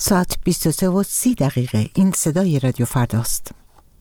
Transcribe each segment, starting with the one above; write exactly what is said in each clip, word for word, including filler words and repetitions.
ساعت بیست و سه و سی دقیقه. این صدای رادیو فرداست.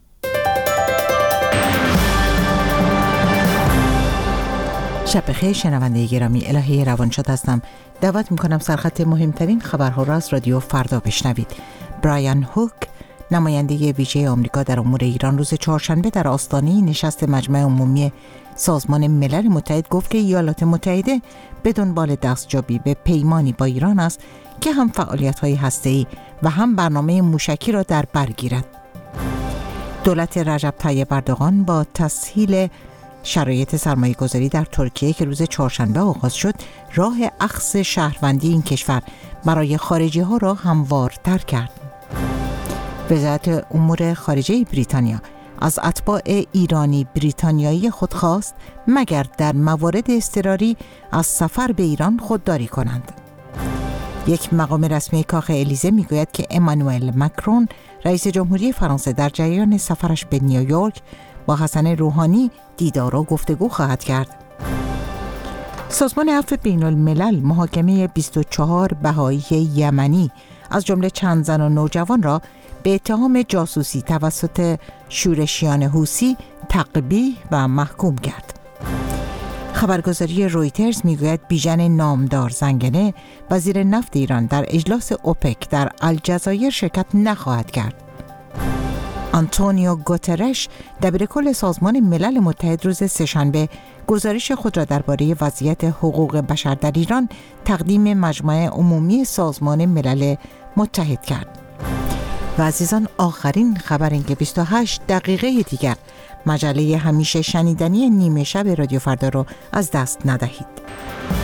شب بخیر شنونده گرامی، الهی روانشاد هستم. دعوت میکنم سرخط مهمترین خبرها را از رادیو فردا بشنوید. برایان هوک، نماینده ویژه آمریکا در امور ایران، روز چهارشنبه در آستانه نشست مجمع عمومی سازمان ملل متحد گفت که ایالات متحده به دنبال دستیابی به پیمانی با ایران است که هم فعالیت‌های هسته‌ای و هم برنامه موشکی را در بر گیرد. دولت رجب طیب اردوغان با تسهیل شرایط سرمایه‌گذاری در ترکیه که روز چهارشنبه آغاز شد، راه اخذ شهروندی این کشور برای خارجی‌ها را هموارتر کرد. وزارت امور خارجه بریتانیا از اتباع ایرانی بریتانیایی خود خواست مگر در موارد اضطراری از سفر به ایران خودداری کنند. یک مقام رسمی کاخ الیزه میگوید که امانوئل مکرون رئیس جمهوری فرانسه در جریان سفرش به نیویورک با حسن روحانی دیدار و گفتگو خواهد کرد. سازمان عفو بین الملل محاکمه بیست و چهار بهایی یمنی از جمله چند زن و نوجوان را به اتهام جاسوسی توسط شورشیان حوثی تقبیح و محکوم کرد. خبرگزاری رویترز میگوید بیژن نامدار زنگنه وزیر نفت ایران در اجلاس اوپک در الجزایر شرکت نخواهد کرد. آنتونیو گوترش دبیرکل سازمان ملل متحد روز سه‌شنبه گزارش خود را درباره وضعیت حقوق بشر در ایران تقدیم مجمع عمومی سازمان ملل متحد کرد. و عزیزان، آخرین خبر این که بیست و هشت دقیقه دیگر مجله همیشه شنیدنی نیمه شب رادیو فردا رو از دست ندهید.